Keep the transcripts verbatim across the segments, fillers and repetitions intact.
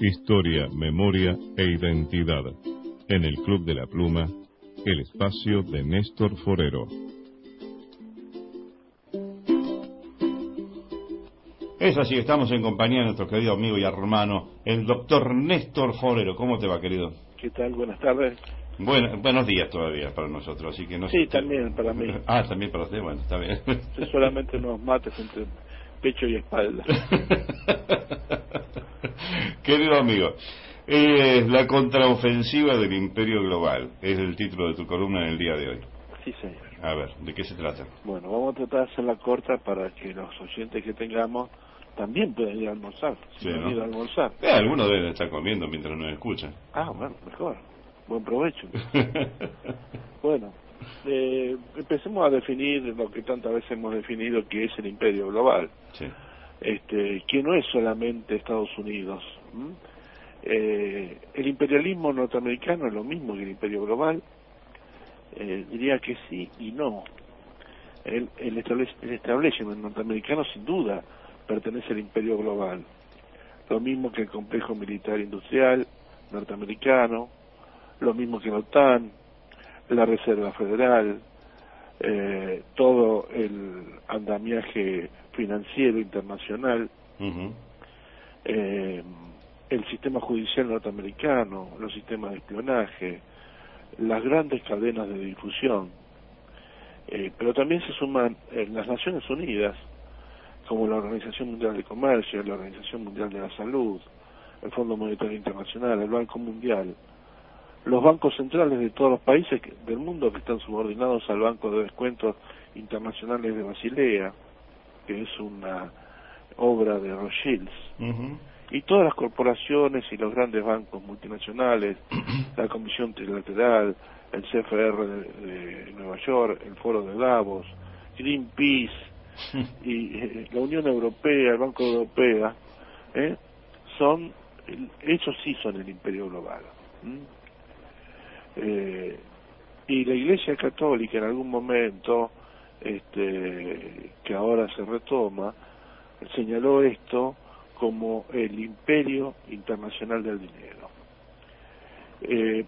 Historia, memoria e identidad. En el Club de la Pluma, el espacio de Néstor Forero. Es así, estamos en compañía de nuestro querido amigo y hermano, el doctor Néstor Forero. ¿Cómo te va, querido? ¿Qué tal? Buenas tardes. Bueno, buenos días todavía para nosotros, así que no Sí, sé. también para mí. Ah, también para usted, bueno, está bien. Yo solamente unos mates entre pecho y espalda. Querido amigo, eh, la contraofensiva del imperio global es el título de tu columna en el día de hoy. Sí, señor. A ver, ¿de qué se trata? Bueno, vamos a tratar de hacerla corta para que los oyentes que tengamos también puedan ir a almorzar. Si Sí, no ¿no? han ido a almorzar. Eh, algunos deben estar comiendo mientras nos escuchan. Ah, bueno, mejor. Buen provecho. Bueno, eh, empecemos a definir lo que tantas veces hemos definido, que es el imperio global. Sí. Este, que no es solamente Estados Unidos. Eh, el imperialismo norteamericano es lo mismo que el imperio global. Eh, diría que sí y no. El, el, establec el establishment norteamericano sin duda pertenece al imperio global, lo mismo que el complejo militar industrial norteamericano, lo mismo que la OTAN, la Reserva Federal, eh, todo el andamiaje financiero internacional, Uh-huh. eh, el sistema judicial norteamericano, los sistemas de espionaje, las grandes cadenas de difusión, eh, pero también se suman eh, las Naciones Unidas, como la Organización Mundial de Comercio, la Organización Mundial de la Salud, el Fondo Monetario Internacional, el Banco Mundial, los bancos centrales de todos los países que, del mundo que están subordinados al Banco de Descuentos Internacionales de Basilea, que es una obra de Rothschilds, Uh-huh. y todas las corporaciones y los grandes bancos multinacionales, la Comisión Trilateral, el C F R de, de Nueva York, el Foro de Davos, Greenpeace, y eh, la Unión Europea, el Banco Europeo, ¿eh? son, ellos sí son el imperio global. ¿Mm? Eh, y la Iglesia Católica en algún momento, este, que ahora se retoma, señaló esto como el imperio internacional del dinero. Eh,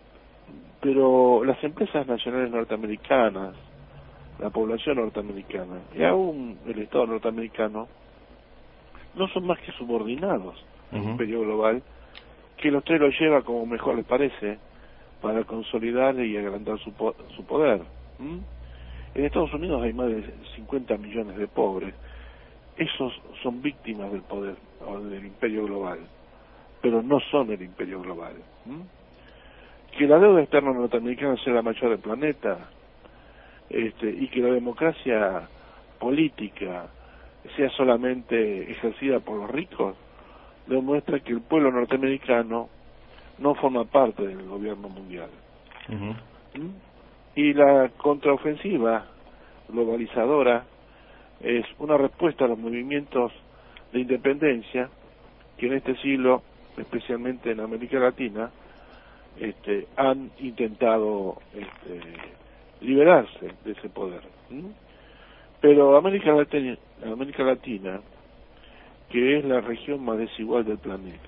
pero las empresas nacionales norteamericanas, la población norteamericana y aún el Estado norteamericano no son más que subordinados al Uh-huh. imperio global, que los tres lo lleva como mejor les parece para consolidar y agrandar su, po su poder. ¿Mm? En Estados Unidos hay más de cincuenta millones de pobres. Esos son víctimas del poder o del imperio global, pero no son el imperio global. ¿Mm? Que la deuda externa norteamericana sea la mayor del planeta, este, y que la democracia política sea solamente ejercida por los ricos, demuestra que el pueblo norteamericano no forma parte del gobierno mundial. Uh-huh. ¿Mm? Y la contraofensiva globalizadora es una respuesta a los movimientos de independencia que en este siglo, especialmente en América Latina, este, han intentado este, liberarse de ese poder. ¿Mm? Pero América Latina, América Latina, que es la región más desigual del planeta,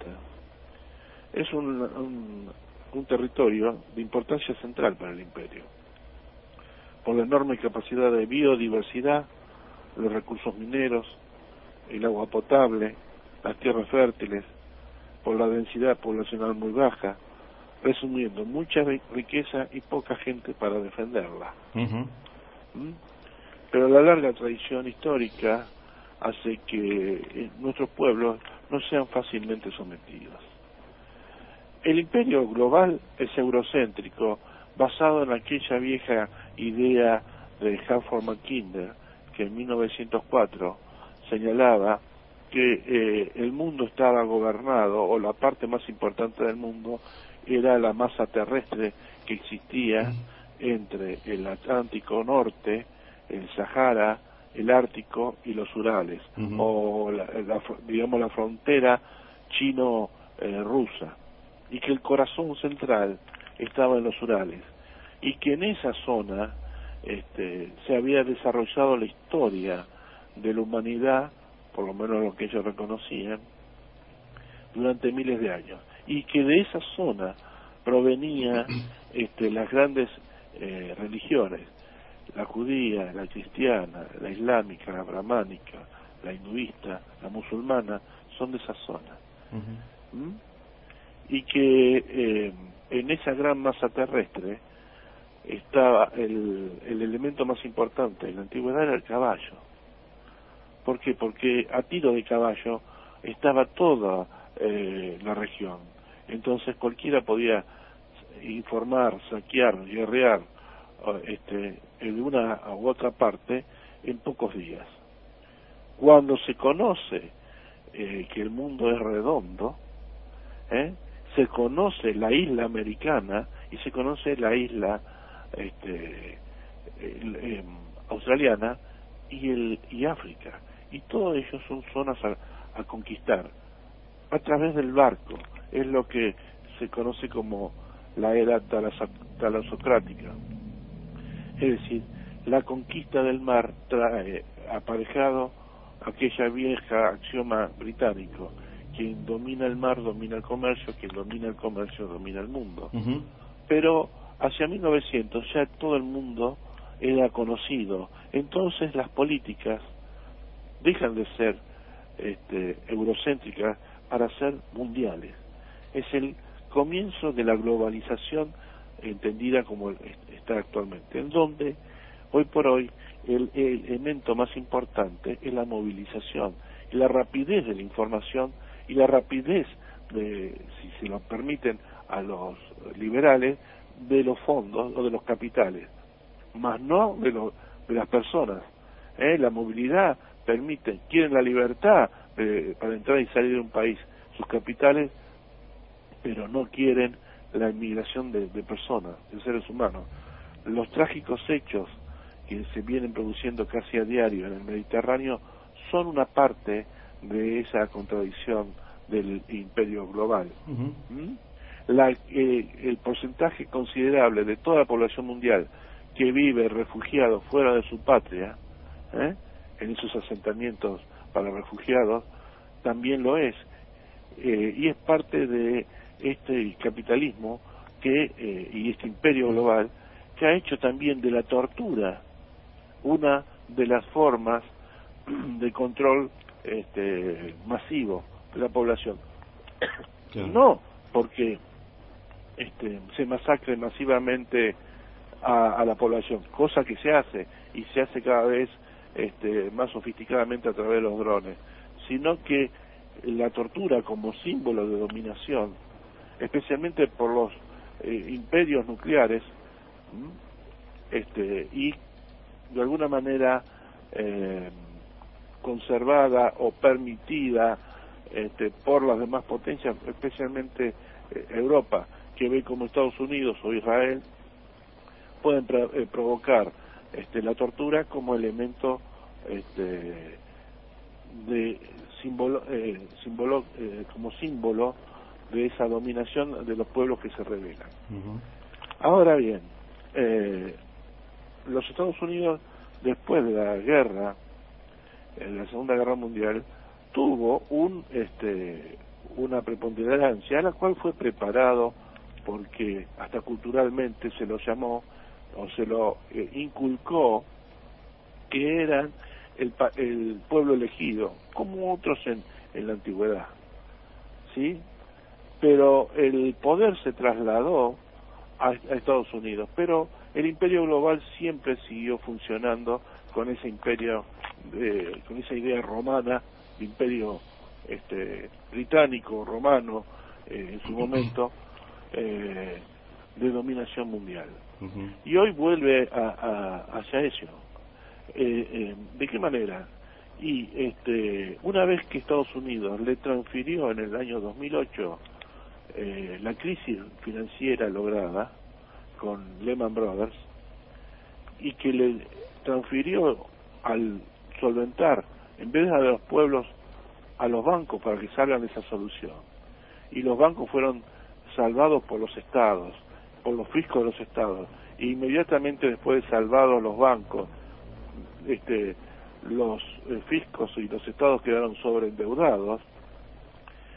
es un, un, un territorio de importancia central para el imperio, por la enorme capacidad de biodiversidad, los recursos mineros, el agua potable, las tierras fértiles, por la densidad poblacional muy baja, resumiendo, mucha riqueza y poca gente para defenderla. Uh-huh. ¿Mm? Pero la larga tradición histórica hace que nuestros pueblos no sean fácilmente sometidos. El imperio global es eurocéntrico, basado en aquella vieja idea de Halford Mackinder, que en mil novecientos cuatro señalaba que eh, el mundo estaba gobernado, o la parte más importante del mundo era la masa terrestre que existía entre el Atlántico Norte, el Sahara, el Ártico y los Urales, uh-huh. o la, la, digamos la frontera chino-rusa, eh, y que el corazón central estaba en los Urales, y que en esa zona este, se había desarrollado la historia de la humanidad, por lo menos lo que ellos reconocían, durante miles de años, y que de esa zona provenía este, las grandes eh, religiones, la judía, la cristiana, la islámica, la brahmánica, la hinduista, la musulmana, son de esa zona. Uh-huh. ¿Mm? Y que eh, en esa gran masa terrestre estaba el, el elemento más importante en la antigüedad era el caballo. ¿Por qué? Porque a tiro de caballo estaba toda eh, la región. Entonces cualquiera podía informar, saquear, guerrear este, en una u otra parte en pocos días. Cuando se conoce eh, que el mundo es redondo, ¿eh? se conoce la isla americana y se conoce la isla este, el, eh, australiana y, el, y África, y todo ello son zonas a, a conquistar a través del barco. Es lo que se conoce como la era talasocrática, es decir, la conquista del mar trae aparejado aquella vieja axioma británico: quien domina el mar domina el comercio, quien domina el comercio domina el mundo. Uh-huh. Pero hacia mil novecientos ya todo el mundo era conocido, entonces las políticas dejan de ser este, eurocéntricas para ser mundiales. Es el comienzo de la globalización entendida como está actualmente, en donde hoy por hoy el, el elemento más importante es la movilización y la rapidez de la información y la rapidez de, si se lo permiten a los liberales, de los fondos o de los capitales, más no de, lo, de las personas. ¿Eh? La movilidad permite, quieren la libertad de, para entrar y salir de un país, sus capitales, pero no quieren la inmigración de, de personas, de seres humanos. Los trágicos hechos que se vienen produciendo casi a diario en el Mediterráneo son una parte de esa contradicción del imperio global. Uh-huh. ¿Mm? La, eh, el porcentaje considerable de toda la población mundial que vive refugiado fuera de su patria, ¿eh? en esos asentamientos para refugiados, también lo es, eh, y es parte de este capitalismo que eh, y este imperio global que ha hecho también de la tortura una de las formas de control este, masivo de la población. Claro. No porque este, se masacre masivamente a, a la población, cosa que se hace y se hace cada vez este, más sofisticadamente a través de los drones, sino que la tortura como símbolo de dominación, especialmente por los eh, imperios nucleares, este, y de alguna manera eh, conservada o permitida este, por las demás potencias, especialmente eh, Europa, que ve como Estados Unidos o Israel pueden eh, provocar este, la tortura como elemento este, de símbolo, eh, símbolo eh, como símbolo de esa dominación de los pueblos que se rebelan. Uh-huh. Ahora bien, eh, los Estados Unidos, después de la guerra, en la Segunda Guerra Mundial, tuvo un este una preponderancia a la cual fue preparado, porque hasta culturalmente se lo llamó o se lo eh, inculcó que eran el, el pueblo elegido, como otros en, en la antigüedad, ¿sí? Pero el poder se trasladó a, a Estados Unidos, pero el imperio global siempre siguió funcionando con ese imperio, eh, con esa idea romana de imperio este, británico, romano, eh, en su momento, eh, de dominación mundial. Uh-huh. Y hoy vuelve a, a, hacia eso. Eh, eh, ¿De qué manera? Y este, una vez que Estados Unidos le transfirió en el año dos mil ocho eh, la crisis financiera lograda con Lehman Brothers, y que le transfirió al solventar, en vez de a los pueblos, a los bancos para que salgan de esa solución, y los bancos fueron salvados por los estados, por los fiscos de los estados, e inmediatamente después de salvados los bancos, este, los eh, fiscos y los estados quedaron sobreendeudados,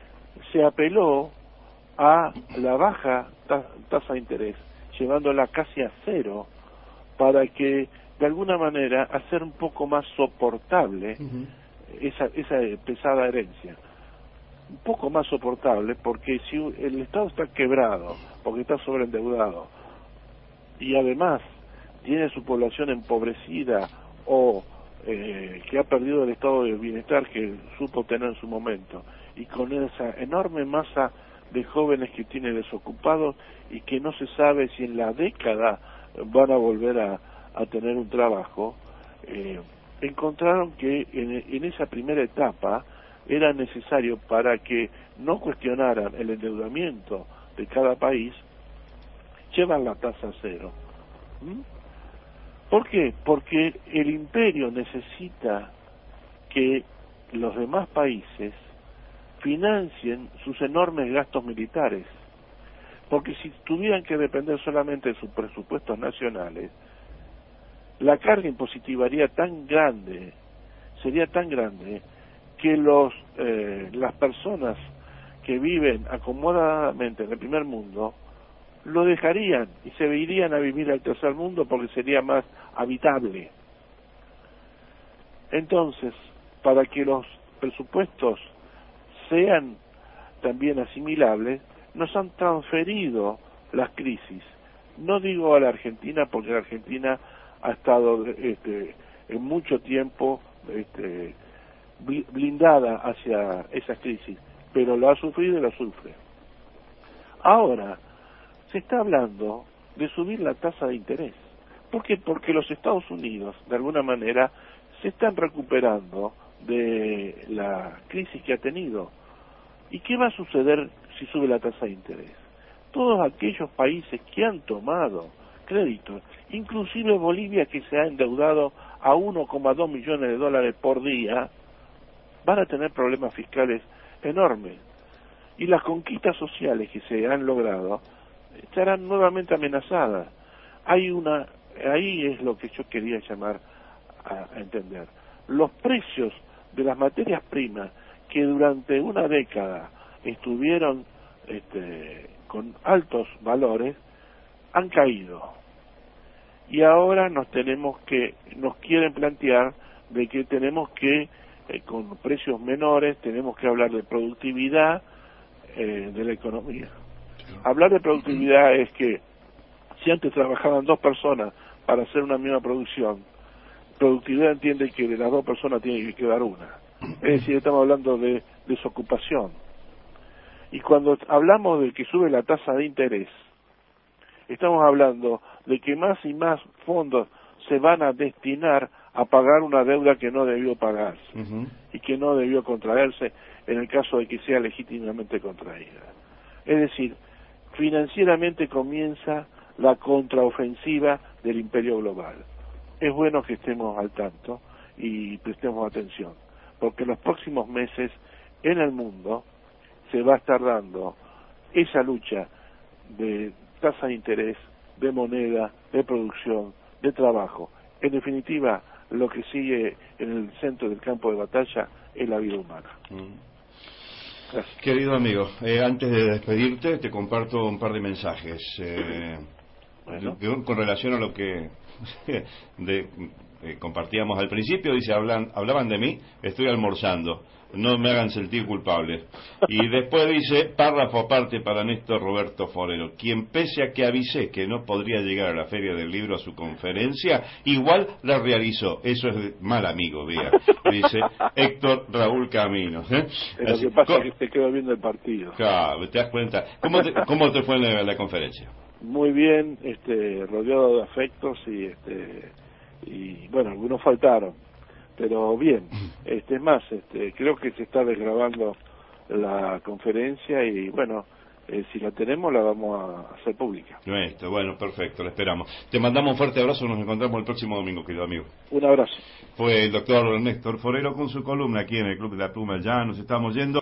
se apeló a la baja ta tasa de interés, llevándola casi a cero, para que de alguna manera hacer un poco más soportable uh-huh. esa, esa pesada herencia. Un poco más soportable, porque si el Estado está quebrado, porque está sobreendeudado, y además tiene su población empobrecida o eh, que ha perdido el estado de bienestar que supo tener en su momento, y con esa enorme masa de jóvenes que tiene desocupados y que no se sabe si en la década van a volver a, a tener un trabajo, eh, encontraron que en, en esa primera etapa era necesario, para que no cuestionaran el endeudamiento de cada país, llevar la tasa a cero. ¿Mm? ¿Por qué? Porque el imperio necesita que los demás países financien sus enormes gastos militares, porque si tuvieran que depender solamente de sus presupuestos nacionales, la carga impositiva sería tan grande, sería tan grande, que los eh, las personas que viven acomodadamente en el primer mundo lo dejarían y se irían a vivir al tercer mundo, porque sería más habitable. Entonces, para que los presupuestos sean también asimilables, nos han transferido las crisis. No digo a la Argentina, porque la Argentina ha estado este, en mucho tiempo este, blindada hacia esa crisis, pero lo ha sufrido y lo sufre. Ahora, se está hablando de subir la tasa de interés. ¿Por qué? Porque los Estados Unidos, de alguna manera, se están recuperando de la crisis que ha tenido. ¿Y qué va a suceder si sube la tasa de interés? Todos aquellos países que han tomado créditos, inclusive Bolivia, que se ha endeudado a uno coma dos millones de dólares por día, van a tener problemas fiscales enormes. Y las conquistas sociales que se han logrado estarán nuevamente amenazadas. Hay una, ahí es lo que yo quería llamar a, a entender. Los precios de las materias primas, que durante una década estuvieron este, con altos valores, han caído. Y ahora nos tenemos que, nos quieren plantear de que tenemos que, eh, con precios menores, tenemos que hablar de productividad eh, de la economía. Hablar de productividad es que si antes trabajaban dos personas para hacer una misma producción, productividad entiende que de las dos personas tiene que quedar una. Es decir, estamos hablando de desocupación. Y cuando hablamos de que sube la tasa de interés, estamos hablando de que más y más fondos se van a destinar a pagar una deuda que no debió pagarse uh-huh. y que no debió contraerse en el caso de que sea legítimamente contraída. Es decir, financieramente comienza la contraofensiva del imperio global. Es bueno que estemos al tanto y prestemos atención, porque en los próximos meses en el mundo se va a estar dando esa lucha de tasa de interés, de moneda, de producción, de trabajo. En definitiva, lo que sigue en el centro del campo de batalla es la vida humana. Mm. Gracias. Querido amigo, eh, antes de despedirte, te comparto un par de mensajes eh, bueno. de, con relación a lo que de, eh, compartíamos al principio. Dice, hablan, hablaban de mí, estoy almorzando, no me hagan sentir culpable. Y después dice, párrafo aparte para Néstor Roberto Forero, quien pese a que avisé que no podría llegar a la Feria del Libro a su conferencia, igual la realizó. Eso es mal amigo, vea. Dice Héctor Raúl Camino. ¿eh? Lo que pasa es que te quedo viendo el partido. Claro, te das cuenta. ¿Cómo te, cómo te fue en la, la conferencia? Muy bien, este, rodeado de afectos y, este, y bueno, algunos faltaron. Pero bien, este es más, este, creo que se está desgrabando la conferencia y bueno, eh, si la tenemos la vamos a hacer pública. Esto, bueno, perfecto, la esperamos. Te mandamos un fuerte abrazo, nos encontramos el próximo domingo, querido amigo. Un abrazo. Fue el doctor Néstor Forero con su columna aquí en el Club de la Pluma, ya nos estamos yendo.